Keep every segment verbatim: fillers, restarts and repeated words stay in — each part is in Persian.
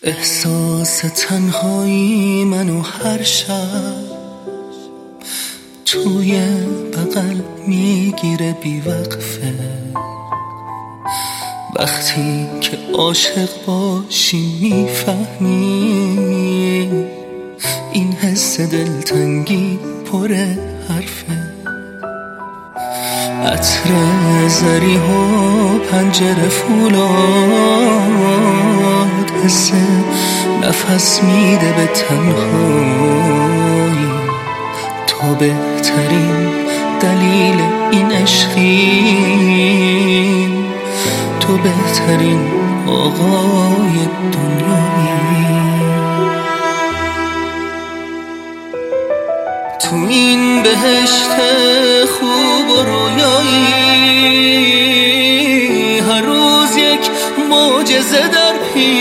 احساس تنهایی منو هر شب توی بغل میگیره بی وقفه. وقتی که عاشق باشی میفهمی این حس دلتنگی پر حرفه. عطر زریح و پنجره فولاد حس نفس میده به تنهایی. تو بهترین دلیل این عشقی، تو بهترین آقای دنیایی. تو این بهشت خوب و رویایی هر روز یک معجزه در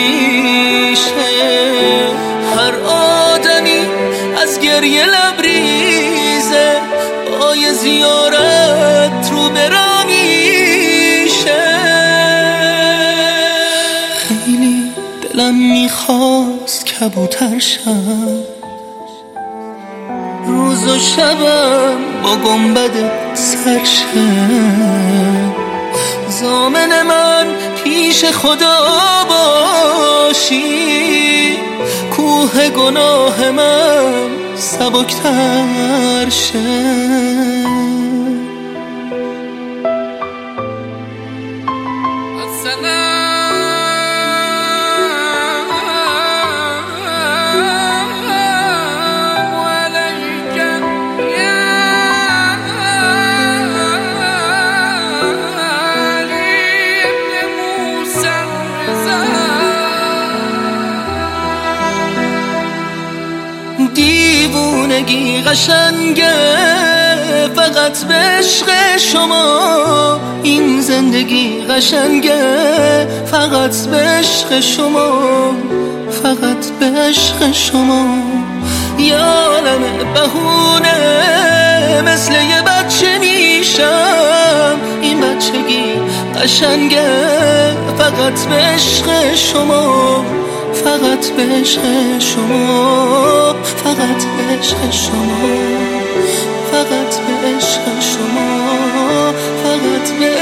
پیشه. هر آدمی از گریه لبریزه، آی زیارت رو برامیشه. خیلی دلم میخواست کبوتر شم، روز و شبم با گنبد سرشم. ضامن من پیش خدا باشی، کوه گناه من سبکتر شه. دیوونگی قشنگه فقط به عشق شما، این زندگی قشنگه فقط به عشق شما، فقط به عشق شما. یه عالم بهونه مثل یه بچه میشم، این بچگی قشنگه فقط به عشق شما، فقط به عشق شما، فقط به عشق شما، فقط به عشق شما، فقط به